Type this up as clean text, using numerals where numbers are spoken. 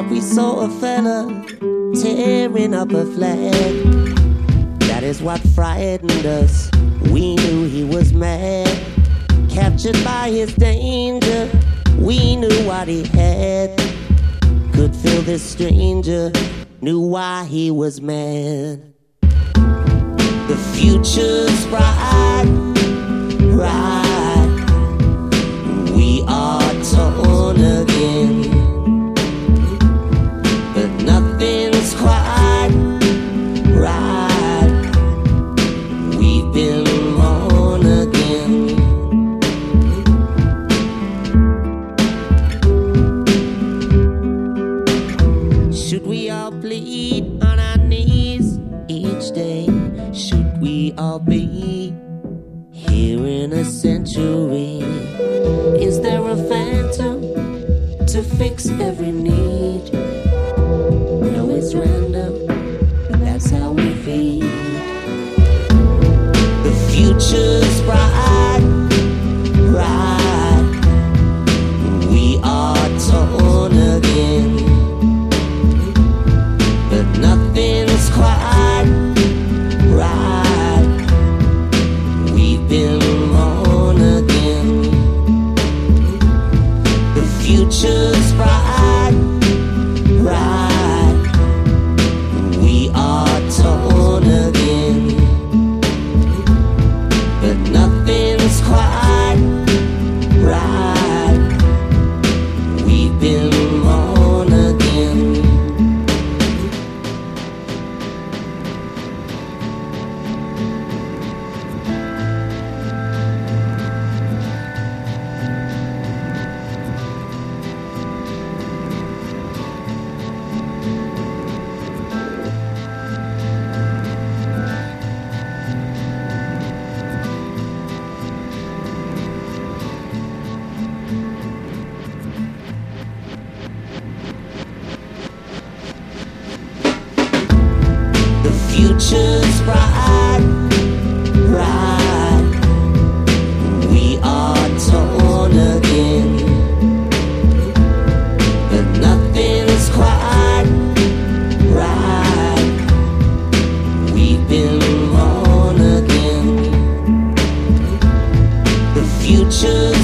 we saw a fella tearing up a flag. That is what frightened us. We knew he was mad. Captured by his danger, we knew what he had. Could feel this stranger, knew why he was mad. The future's bright, bright. We are torn again, but nothing's quite right. We've been born again. Should we all bleed on our knees each day? Should we all be here in a century? Is there a phantom to fix every need? No, it's random, that's how we feed. The future's bright, bright. We are torn again, but nothing's quite right. We've been born again. The future's bright, bright. We are torn again, but nothing's quite right. We've been born again. The future's bright, bright. We are torn again, but nothing's quite right. We've been born again. The future's